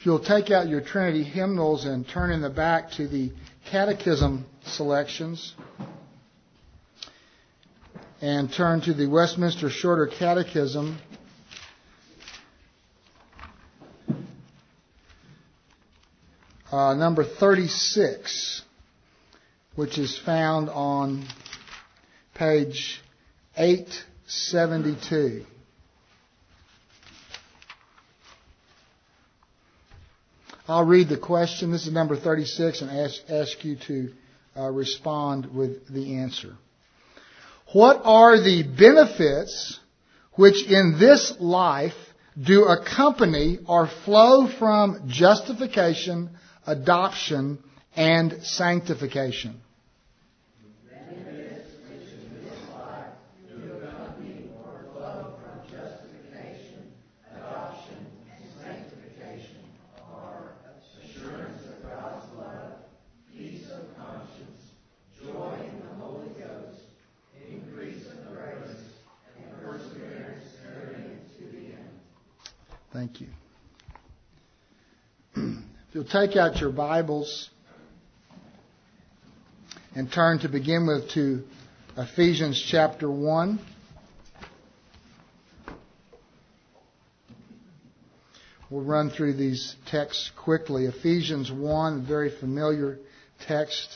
you'll take out your Trinity hymnals and turn in the back to the catechism selections and turn to the Westminster Shorter Catechism, number 36, which is found on page 872. I'll read the question. This is number 36, and ask you to respond with the answer. What are the benefits which in this life do accompany or flow from justification, adoption, and sanctification? Thank you. If you'll take out your Bibles and turn to begin with to Ephesians chapter 1. We'll run through these texts quickly. Ephesians 1, a very familiar text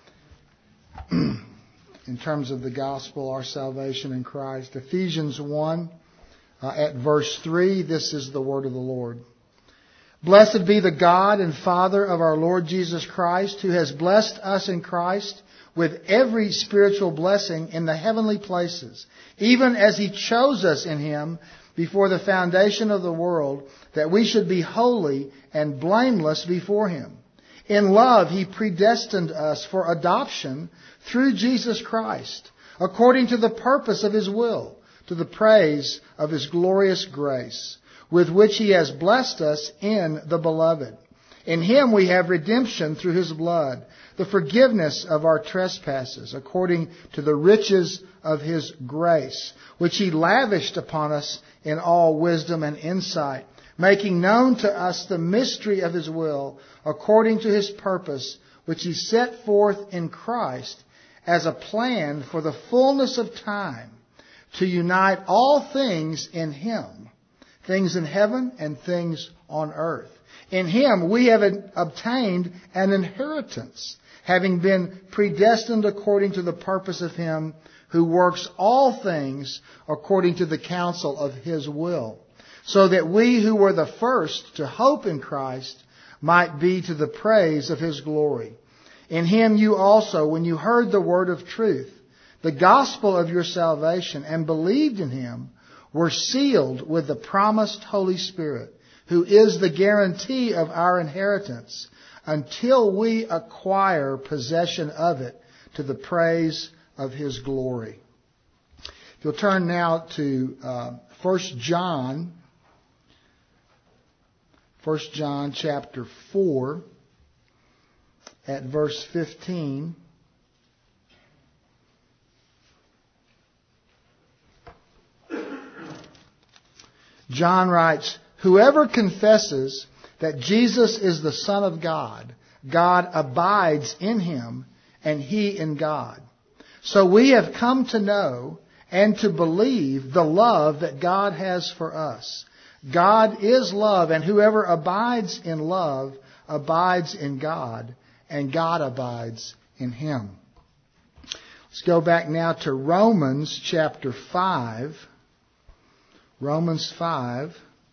in terms of the gospel, our salvation in Christ. Ephesians 1. At verse 3, this is the word of the Lord. Blessed be the God and Father of our Lord Jesus Christ, who has blessed us in Christ with every spiritual blessing in the heavenly places, even as He chose us in Him before the foundation of the world, that we should be holy and blameless before Him. In love, He predestined us for adoption through Jesus Christ, according to the purpose of His will, to the praise of His glorious grace, with which He has blessed us in the Beloved. In Him we have redemption through His blood, the forgiveness of our trespasses, according to the riches of His grace, which He lavished upon us in all wisdom and insight, making known to us the mystery of His will, according to His purpose, which He set forth in Christ as a plan for the fullness of time, to unite all things in Him, things in heaven and things on earth. In Him we have obtained an inheritance, having been predestined according to the purpose of Him who works all things according to the counsel of His will, so that we who were the first to hope in Christ might be to the praise of His glory. In Him you also, when you heard the word of truth, the gospel of your salvation, and believed in Him, were sealed with the promised Holy Spirit, who is the guarantee of our inheritance, until we acquire possession of it to the praise of His glory. If you'll turn now to 1 John chapter 4, at verse 15. John writes, whoever confesses that Jesus is the Son of God, God abides in him and he in God. So we have come to know and to believe the love that God has for us. God is love, and whoever abides in love abides in God, and God abides in him. Let's go back now to Romans chapter 5. Romans 5.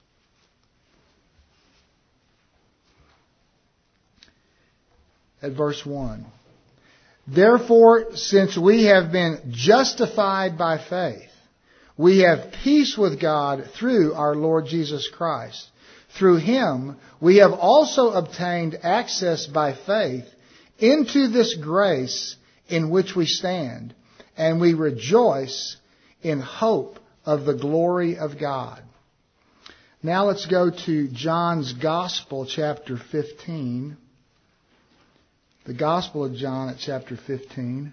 At verse 1. Therefore, since we have been justified by faith, we have peace with God through our Lord Jesus Christ. Through Him, we have also obtained access by faith into this grace in which we stand, and we rejoice in hope of the glory of God. Now let's go to John's Gospel, chapter 15. The Gospel of John at chapter 15,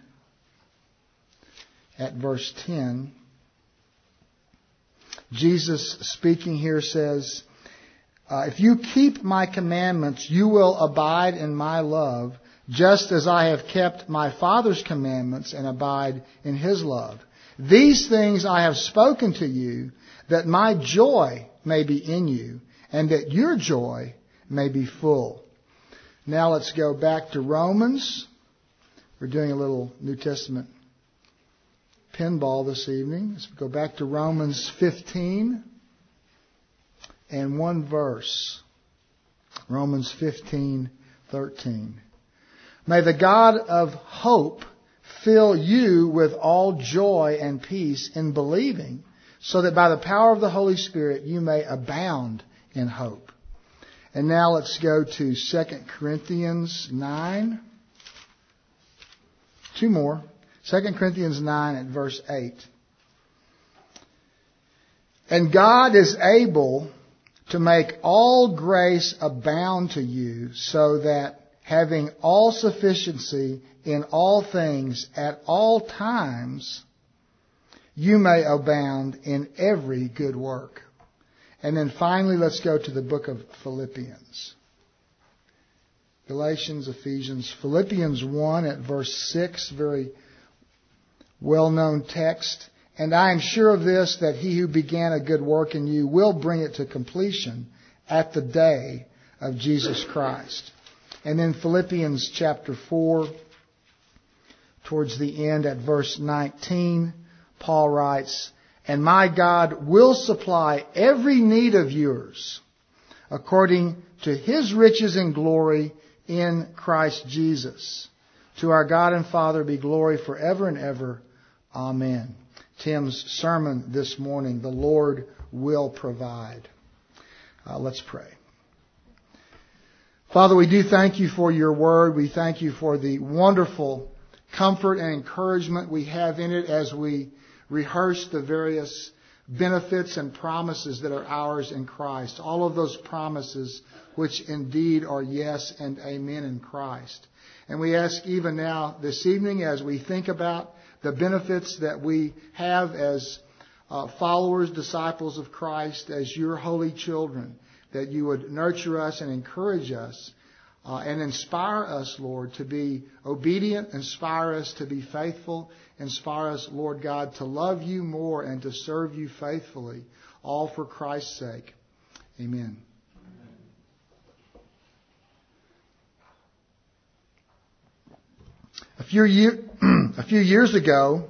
at verse 10. Jesus speaking here says, If you keep my commandments, you will abide in my love, just as I have kept my Father's commandments and abide in his love. These things I have spoken to you, that my joy may be in you, and that your joy may be full. Now let's go back to Romans. We're doing a little New Testament pinball this evening. Let's go back to Romans 15 and one verse. Romans 15:13. May the God of hope fill you with all joy and peace in believing, so that by the power of the Holy Spirit you may abound in hope. And now let's go to 2 Corinthians 9. Two more. 2 Corinthians 9 at verse 8. And God is able to make all grace abound to you, so that having all sufficiency in all things at all times, you may abound in every good work. And then finally, let's go to the book of Philippians. Galatians, Ephesians, Philippians 1 at verse 6, very well-known text. And I am sure of this, that he who began a good work in you will bring it to completion at the day of Jesus Christ. And then Philippians chapter 4, towards the end at verse 19, Paul writes, and my God will supply every need of yours according to his riches and glory in Christ Jesus. To our God and Father be glory forever and ever. Amen. Tim's sermon this morning, the Lord will provide. Let's pray. Father, we do thank you for your word. We thank you for the wonderful comfort and encouragement we have in it as we rehearse the various benefits and promises that are ours in Christ. All of those promises which indeed are yes and amen in Christ. And we ask even now this evening, as we think about the benefits that we have as followers, disciples of Christ, as your holy children, that you would nurture us and encourage us and inspire us, Lord, to be obedient, inspire us to be faithful, inspire us, Lord God, to love you more and to serve you faithfully, all for Christ's sake. Amen. A few years ago,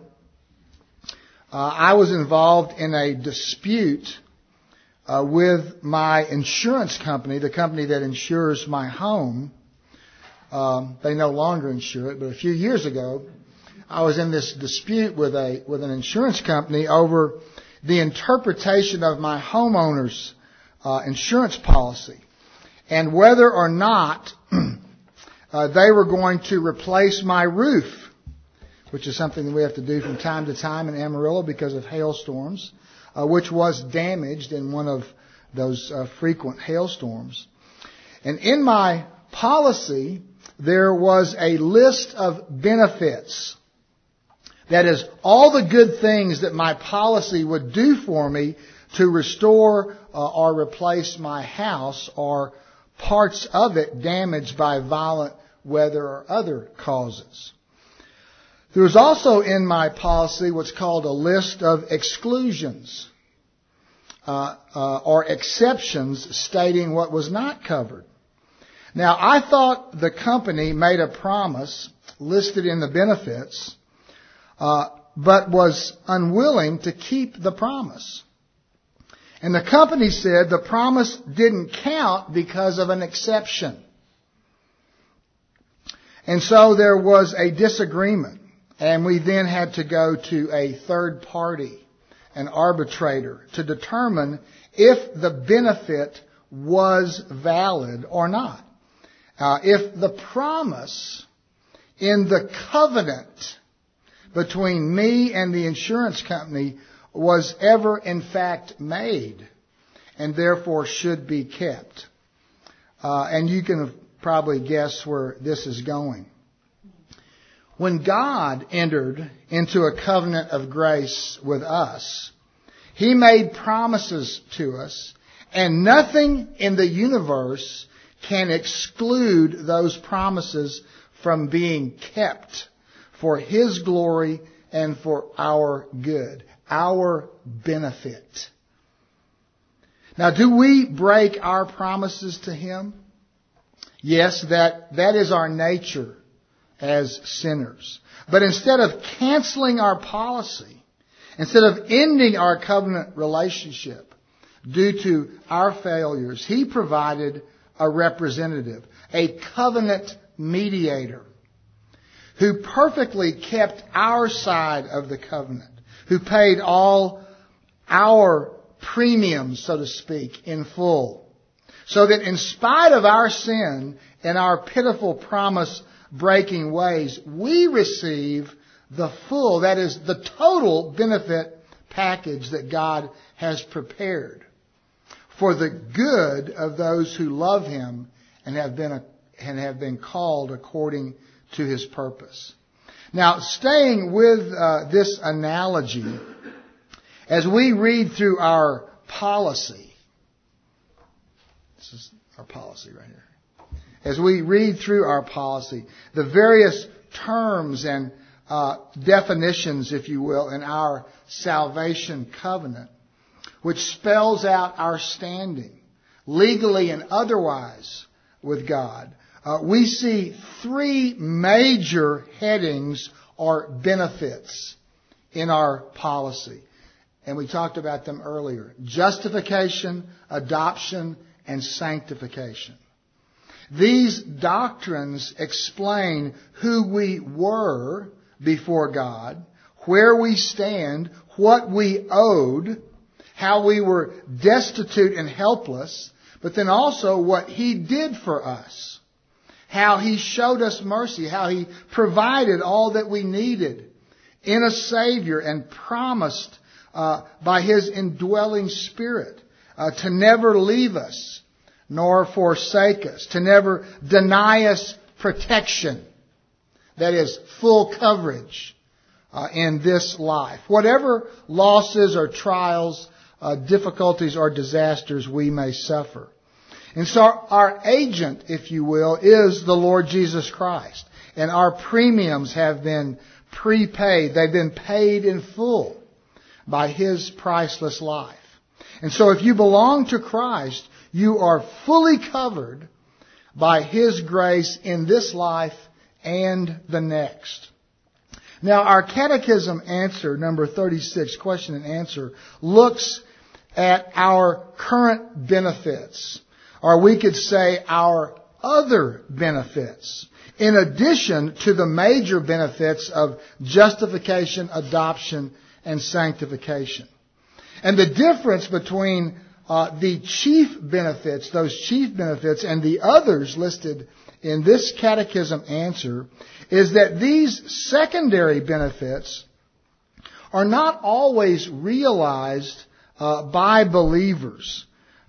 I was involved in a dispute with my insurance company, the company that insures my home. They no longer insure it, but a few years ago, I was in this dispute with an insurance company over the interpretation of my homeowner's insurance policy and whether or not they were going to replace my roof, which is something that we have to do from time to time in Amarillo because of hailstorms, which was damaged in one of those frequent hailstorms. And in my policy, there was a list of benefits. That is, all the good things that my policy would do for me to restore or replace my house or parts of it damaged by violent weather or other causes. There was also in my policy what's called a list of exclusions or exceptions stating what was not covered. Now, I thought the company made a promise listed in the benefits, but was unwilling to keep the promise. And the company said the promise didn't count because of an exception. And so there was a disagreement. And we then had to go to a third party, an arbitrator, to determine if the benefit was valid or not. If the promise in the covenant between me and the insurance company was ever in fact made and therefore should be kept. And you can probably guess where this is going. When God entered into a covenant of grace with us, He made promises to us, And nothing in the universe can exclude those promises from being kept for His glory and for our good, our benefit. Now, do we break our promises to Him? Yes, that is our nature as sinners. But instead of canceling our policy, instead of ending our covenant relationship due to our failures, He provided a representative, a covenant mediator, who perfectly kept our side of the covenant, who paid all our premiums, so to speak, in full. So that in spite of our sin and our pitiful promise-breaking ways, we receive the full, that is, the total benefit package that God has prepared for the good of those who love Him and have been called according to His purpose. Now, staying with this analogy, as we read through our policy, this is our policy right here. As we read through our policy, the various terms and definitions, if you will, in our salvation covenant, which spells out our standing, legally and otherwise, with God, we see three major headings or benefits in our policy. And we talked about them earlier. Justification, adoption, and sanctification. These doctrines explain who we were before God, where we stand, what we owed, how we were destitute and helpless, but then also what He did for us, how He showed us mercy, how He provided all that we needed in a Savior and promised by His indwelling Spirit to never leave us nor forsake us, to never deny us protection, that is, full coverage in this life. Whatever losses or trials, difficulties or disasters we may suffer. And so our agent, if you will, is the Lord Jesus Christ. And our premiums have been prepaid. They've been paid in full by His priceless life. And so if you belong to Christ, you are fully covered by His grace in this life and the next. Now, our catechism answer, number 36, question and answer, looks at our current benefits, or we could say our other benefits, in addition to the major benefits of justification, adoption, and sanctification. And the difference between the chief benefits, those chief benefits, and the others listed in this catechism answer is that these secondary benefits are not always realized by believers.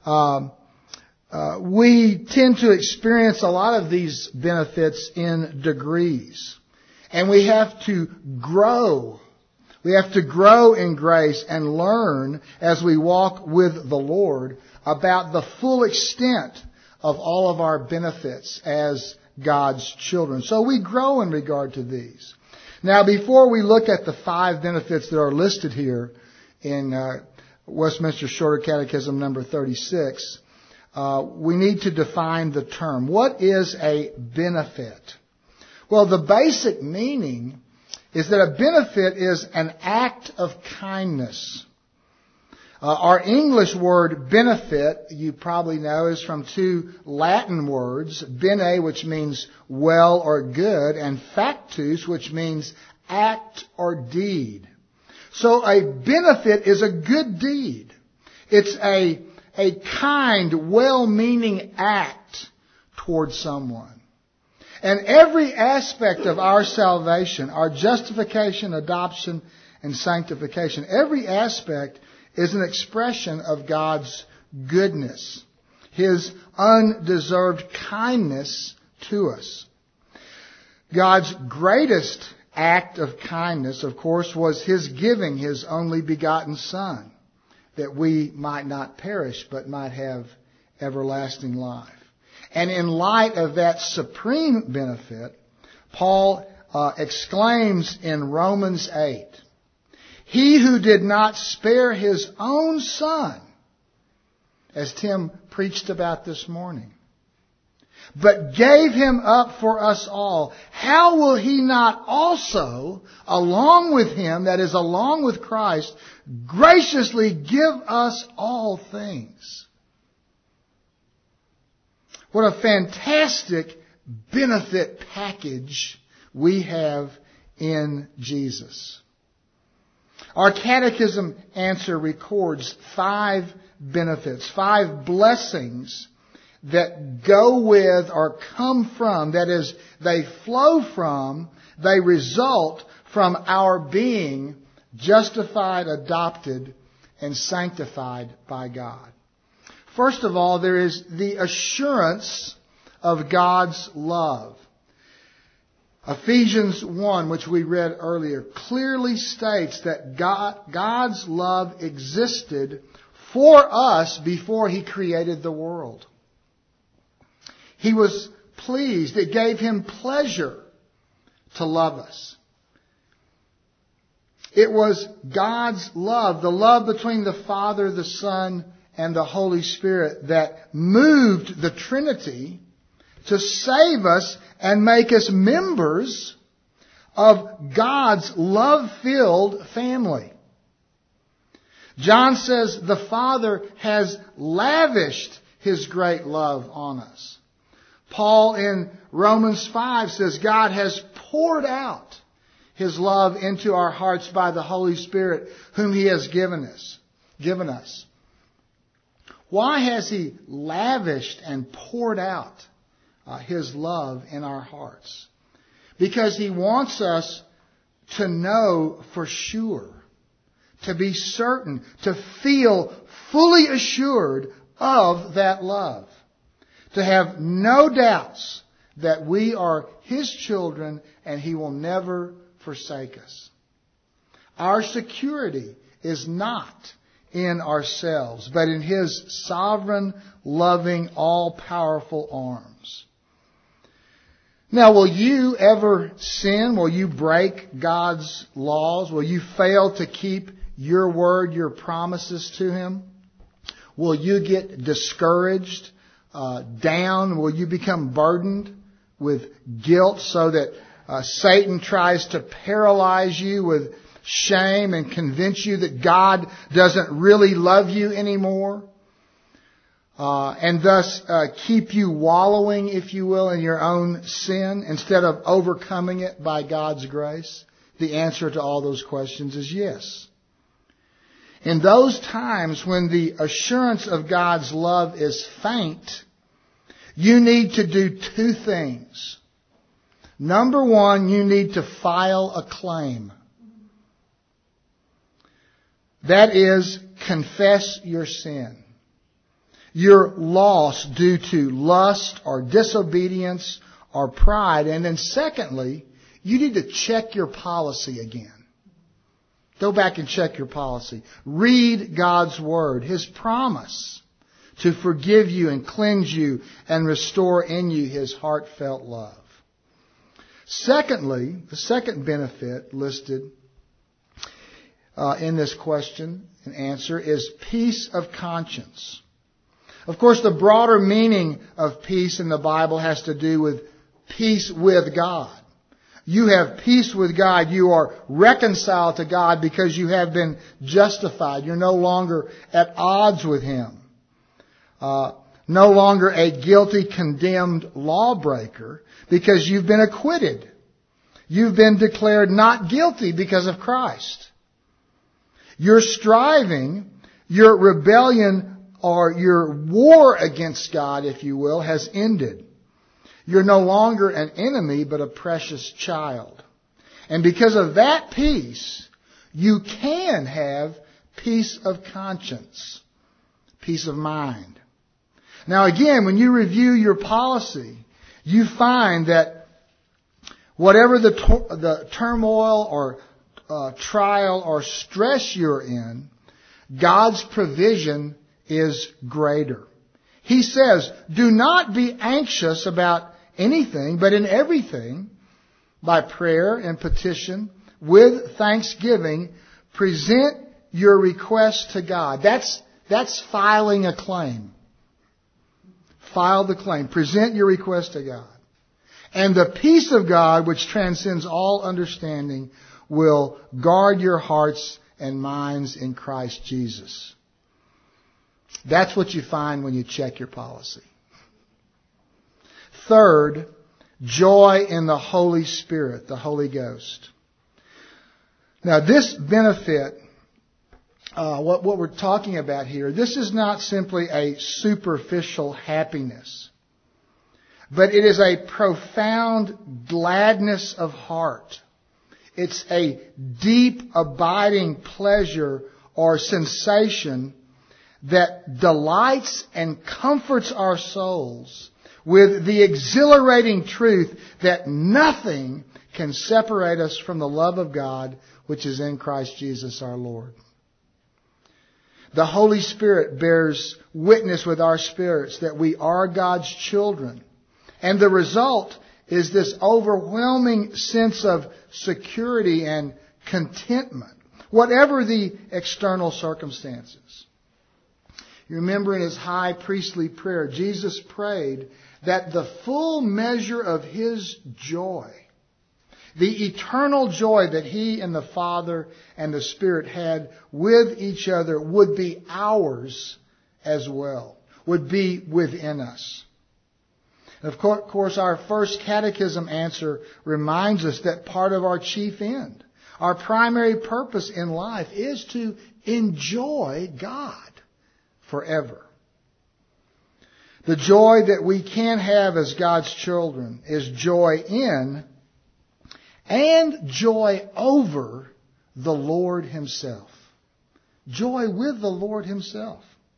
We tend to experience a lot of these benefits in degrees. And we have to grow. We have to grow in grace and learn as we walk with the Lord about the full extent of all of our benefits as God's children. So we grow in regard to these. Now, before we look at the 5 benefits that are listed here in Westminster Shorter Catechism number 36, we need to define the term. What is a benefit? Well, the basic meaning is that a benefit is an act of kindness. Our English word benefit, you probably know, is from 2 Latin words, bene, which means well or good, and factus, which means act or deed. So a benefit is a good deed. It's a kind, well-meaning act towards someone. And every aspect of our salvation, our justification, adoption, and sanctification, every aspect is an expression of God's goodness, His undeserved kindness to us. God's greatest act of kindness, of course, was His giving His only begotten Son that we might not perish but might have everlasting life. And in light of that supreme benefit, Paul exclaims in Romans 8, "He who did not spare his own Son," as Tim preached about this morning, "but gave him up for us all, how will he not also, along with him," that is, along with Christ, "graciously give us all things?" What a fantastic benefit package we have in Jesus. Our catechism answer records 5 benefits, 5 blessings that go with or come from, that is, they flow from, they result from our being justified, adopted, and sanctified by God. First of all, there is the assurance of God's love. Ephesians 1, which we read earlier, clearly states that God's love existed for us before He created the world. He was pleased. It gave Him pleasure to love us. It was God's love, the love between the Father, the Son, and the Holy Spirit, that moved the Trinity to save us and make us members of God's love-filled family. John says the Father has lavished His great love on us. Paul in Romans 5 says God has poured out His love into our hearts by the Holy Spirit whom He has given us. Why has He lavished and poured out His love in our hearts? Because He wants us to know for sure, to be certain, to feel fully assured of that love. To have no doubts that we are His children and He will never forsake us. Our security is not in ourselves, but in His sovereign, loving, all-powerful arms. Now, will you ever sin? Will you break God's laws? Will you fail to keep your word, your promises to Him? Will you get discouraged, down? Will you become burdened with guilt so that Satan tries to paralyze you with shame and convince you that God doesn't really love you anymore? And thus keep you wallowing, if you will, in your own sin instead of overcoming it by God's grace? The answer to all those questions is yes. In those times when the assurance of God's love is faint, you need to do 2 things. Number 1, you need to file a claim. That is, confess your sin. Your loss due to lust or disobedience or pride. And then secondly, you need to check your policy again. Go back and check your policy. Read God's Word, His promise to forgive you and cleanse you and restore in you His heartfelt love. Secondly, the second benefit listed in this question and answer is peace of conscience. Of course, the broader meaning of peace in the Bible has to do with peace with God. You have peace with God. You are reconciled to God because you have been justified. You're no longer at odds with Him. No longer a guilty, condemned lawbreaker because you've been acquitted. You've been declared not guilty because of Christ. Your striving, your rebellion, or your war against God, if you will, has ended. You're no longer an enemy, but a precious child. And because of that peace, you can have peace of conscience, peace of mind. Now again, when you review your policy, you find that whatever the turmoil or trial or stress you're in, God's provision is greater. He says, do not be anxious about anything, but in everything, by prayer and petition, with thanksgiving, present your request to God. That's filing a claim. File the claim. Present your request to God. And the peace of God, which transcends all understanding, will guard your hearts and minds in Christ Jesus. That's what you find when you check your policy. Third, joy in the Holy Spirit, the Holy Ghost. Now this benefit, what we're talking about here, this is not simply a superficial happiness, but it is a profound gladness of heart. It's a deep, abiding pleasure or sensation that delights and comforts our souls with the exhilarating truth that nothing can separate us from the love of God which is in Christ Jesus our Lord. The Holy Spirit bears witness with our spirits that we are God's children. And the result is this overwhelming sense of security and contentment, whatever the external circumstances. You remember in His high priestly prayer, Jesus prayed that the full measure of His joy, the eternal joy that He and the Father and the Spirit had with each other, would be ours as well, would be within us. Of course, our first catechism answer reminds us that part of our chief end, our primary purpose in life, is to enjoy God forever. The joy that we can have as God's children is joy in and joy over the Lord Himself. Joy with the Lord Himself.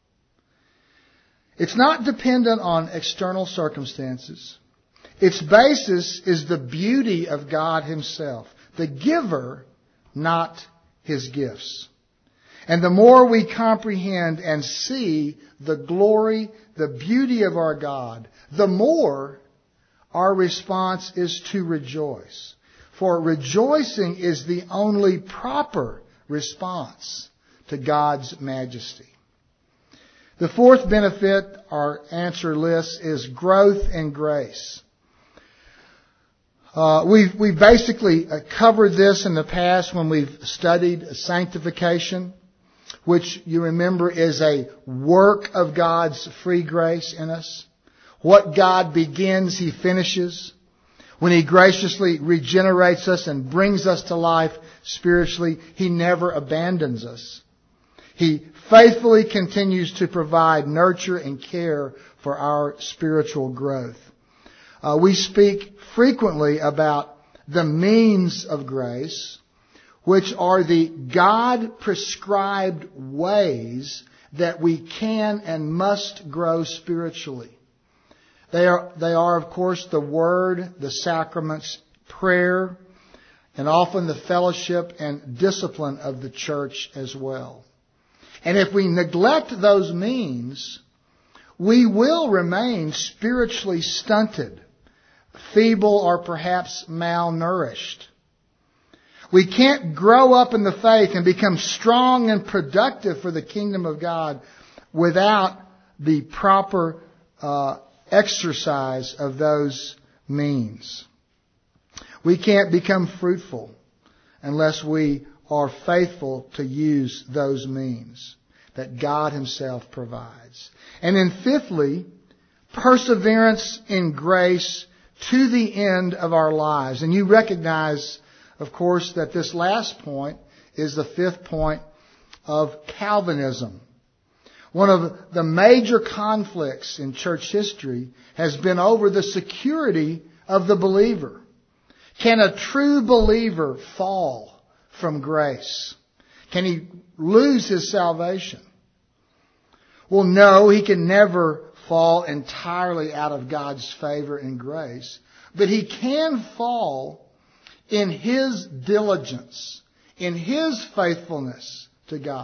It's not dependent on external circumstances. Its basis is the beauty of God Himself, the giver, not His gifts. And the more we comprehend and see the glory, the beauty of our God, the more our response is to rejoice. For rejoicing is the only proper response to God's majesty. The fourth benefit, our answer list, is growth in grace. We've basically covered this in the past when we've studied sanctification, which you remember is a work of God's free grace in us. What God begins, He finishes. When He graciously regenerates us and brings us to life spiritually, He never abandons us. He faithfully continues to provide nurture and care for our spiritual growth. We speak frequently about the means of grace, which are the God-prescribed ways that we can and must grow spiritually. They are, of course, the Word, the sacraments, prayer, and often the fellowship and discipline of the church as well. And if we neglect those means, we will remain spiritually stunted, feeble, or perhaps malnourished. We can't grow up in the faith and become strong and productive for the kingdom of God without the proper exercise of those means. We can't become fruitful unless we are faithful to use those means that God Himself provides. And then fifthly, perseverance in grace to the end of our lives. And you recognize, of course, that this last point is the fifth point of Calvinism. One of the major conflicts in church history has been over the security of the believer. Can a true believer fall from grace? Can he lose his salvation? Well, no, he can never fall entirely out of God's favor and grace, but he can fall in his diligence, in his faithfulness to God.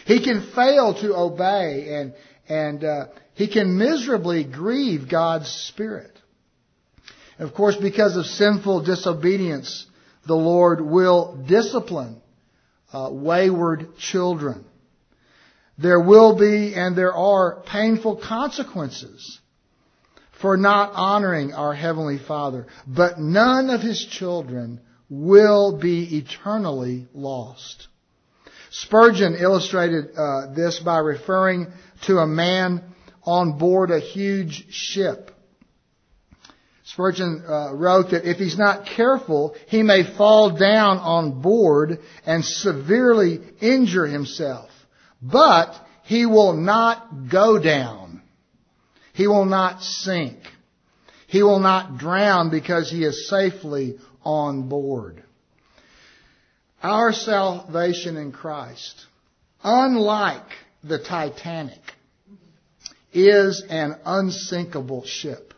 He can fail to obey and he can miserably grieve God's Spirit. And of course, because of sinful disobedience, the Lord will discipline wayward children. There will be and there are painful consequences for not honoring our Heavenly Father. But none of His children will be eternally lost. Spurgeon illustrated this by referring to a man on board a huge ship. Spurgeon wrote that if he's not careful, he may fall down on board and severely injure himself. But he will not go down. He will not sink. He will not drown because he is safely on board. Our salvation in Christ, unlike the Titanic, is an unsinkable ship.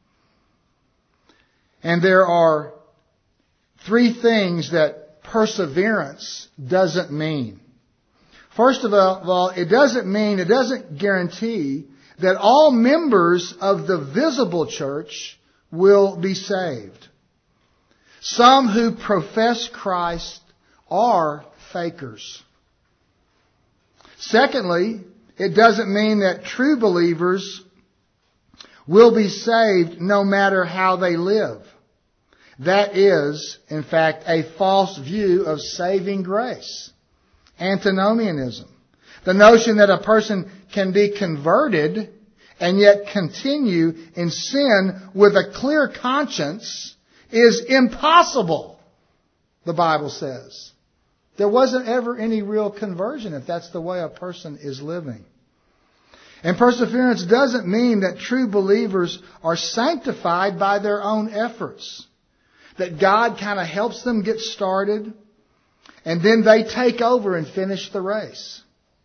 And there are three things that perseverance doesn't mean. First of all, it doesn't guarantee that all members of the visible church will be saved. Some who profess Christ are fakers. Secondly, it doesn't mean that true believers will be saved no matter how they live. That is, in fact, a false view of saving grace. Antinomianism. The notion that a person can be converted and yet continue in sin with a clear conscience is impossible, the Bible says. There wasn't ever any real conversion if that's the way a person is living. And perseverance doesn't mean that true believers are sanctified by their own efforts. That God kind of helps them get started and then they take over and finish the race.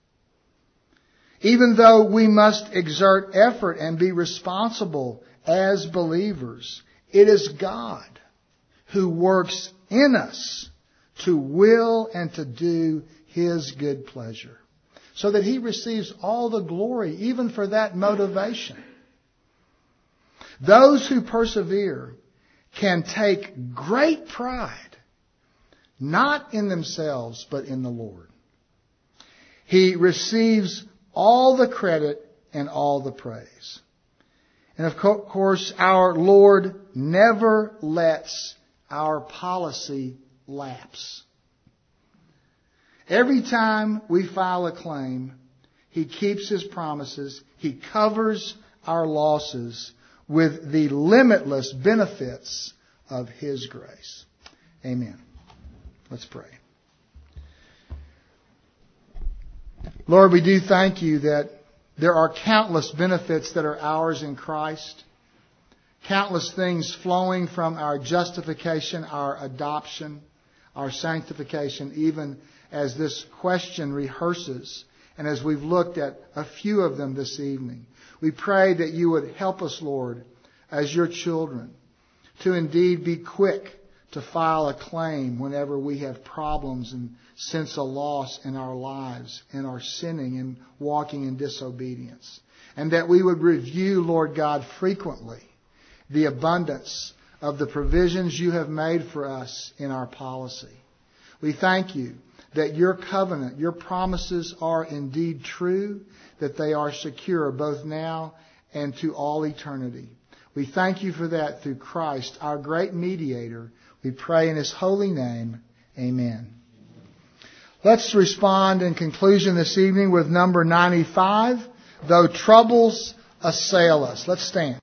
Even though we must exert effort and be responsible as believers, it is God who works in us to will and to do His good pleasure, so that He receives all the glory even for that motivation. Those who persevere can take great pride, not in themselves, but in the Lord. He receives all the credit and all the praise. And of course, our Lord never lets our policy lapse. Every time we file a claim, He keeps His promises. He covers our losses with the limitless benefits of His grace. Amen. Let's pray. Lord, we do thank You that there are countless benefits that are ours in Christ. Countless things flowing from our justification, our adoption, our sanctification, even as this question rehearses and as we've looked at a few of them this evening. We pray that You would help us, Lord, as Your children, to indeed be quick to file a claim whenever we have problems and sense a loss in our lives and are sinning and walking in disobedience. And that we would review, Lord God, frequently the abundance of the provisions You have made for us in our policy. We thank You that Your covenant, Your promises are indeed true, that they are secure both now and to all eternity. We thank You for that through Christ, our great mediator. We pray in His holy name. Amen. Let's respond in conclusion this evening with number 95, Though Troubles Assail Us. Let's stand.